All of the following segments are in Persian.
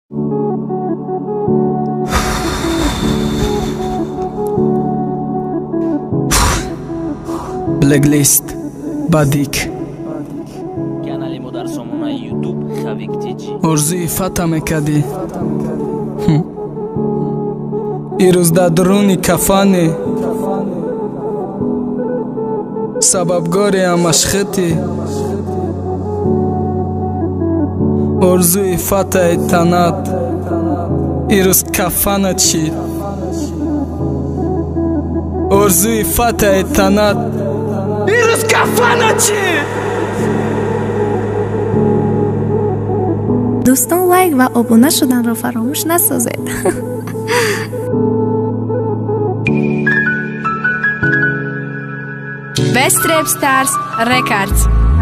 Blacklist Badik канали мо дар сомонаи YouTube Xavik TG орзуи фата мекади ирӯз дар дуруни кафани сабабгори амашхити орзуи фатаи танат ирӯз кафанат шид орзуи фатаи танат ирӯз кафанат шид. دوستان لایک و ابونه شدن رو فراموش نسازید. Best Rap Stars Records.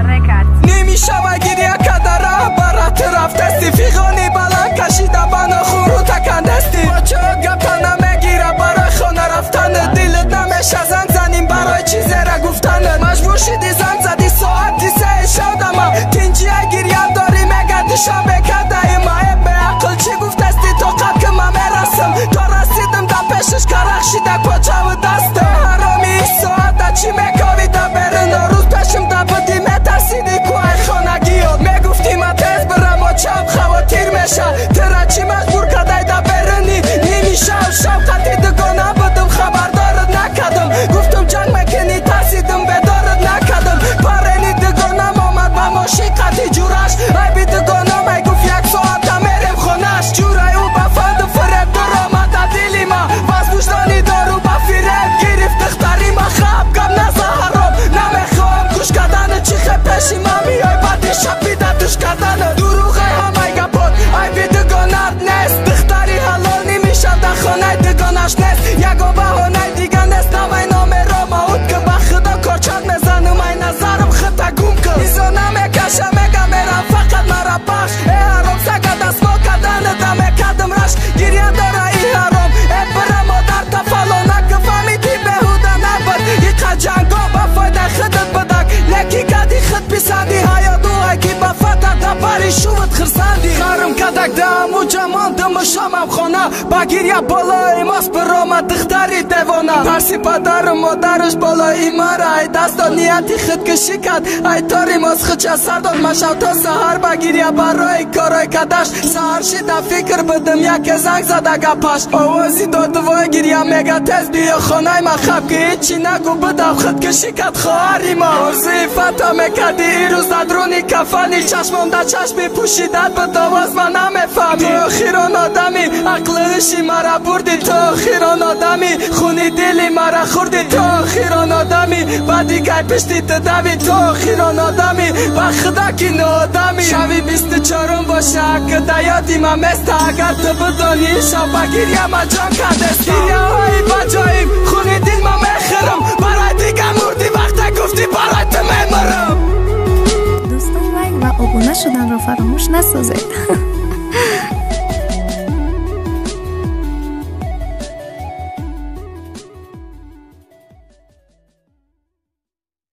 نمی‌شود گریه کردن راه برات رفتستی فیغانی بلند کشیده بنا خورو تکن دستی با چه گپا نمیگیره برای خانه رفتن دلت نمیشه زنگ زنیم برای چیزی را گفتن مجبور شدی زنگ زدی ساعتی سه شدم تینجیه گریه داری مگردی شبه کرده ایمه به عقل چی گفتستی تو قد که من میرسم تا رسیدم در پیشش کرخشیده پاچه و دسته حرامی ای ساعت چی میکاوی در برن روز پیشم در بدی میترسیدی کوه خانگی ها میگفتی من تیز برم و چپ خواتیر میشه ترا چی مجبور کردی در برنی نمیشه و شبقتی دگانه بدم خبردارت نکردم گفتم جنگ مکنی ترسیدم بدارت نکردم پرنی دگانه آمد با ماشی قطی جورش ای بی دگانه میگفت یک ساعت میرم خونش جوره او بفند فرد در آمد دلی ما باز وجدانی دارو با فیرم گرفت دختری ما خواب کم نزهرم نمیخوام کش کردن چی خیلی پیشی ما میای بعدی شپیده دوش کردن دروغه همه گپات ای بی دگانت نیست دختری حلال نمیشه در خانه دگانش نیست یکو بهانه دیگه نیست نمی نامه را موت که با خدا کارچت میزنم ای نظرم خطا گم کن ایزا نمیکشه میگم میرم فقط مرا بخش ای حرام سگه دست ما کردن دمه کردم رش گریه داره ای حرام ای برم مادر تفلانه که فهمیدی بهوده نبود ای قجنگا با فایده خودت بدک لکی کدی خود پیسندی حیا دوهای که با فتت دپری شوت خرسندی خرم کدک دمو جمان دم شامم خانه با گریه بالای ماست برامد دختری دیوانه پرسی پدر مادرش بالای مرا ای دستا نیتی خود کشی کد ای تاری ماز خچه سرداد مشو تا سهر با گریه برای کارای کدش سهر شیده فکر بدم یک زنگ زده گپش آوازی داد وای گریه میگه تز بیا خانه ما خب که هیچی نگو بدم خود کشی کد خواهری ما ارزی فتا میکدی ایروز ندرونی کفانی چشمم در چشمی پوشیدت به دواز من نمیفهمی تو خیران آدمی عقلشی مرا بردی تو خیران آدمی خونی دلی مرا خوردی تو خیران آدمی بعدی که پشتی تدوی تو خیران آدمی با خدا کی نادمی شوی 24 باشه که دیادی من مثل اگر تو بدانی شب گیریه ما جان کردستی گیریه های بجاییم خونی دل ما میخرم برای دیگه مردی وقتا گفتی برای تو میمرم. دوستان لایک و ابونه شدن رو فراموش نسازید.